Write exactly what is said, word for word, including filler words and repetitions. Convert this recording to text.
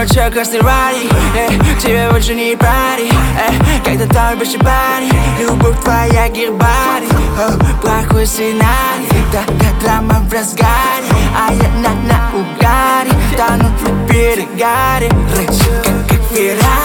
ночью красный рай, к тебе больше не пари, когда там больше пари, любовь твоя гербарий, плохой сценарий, да, да, драма в разгаре, а я на, на угаре, тону в перегаре, рычь, как, как Феррари.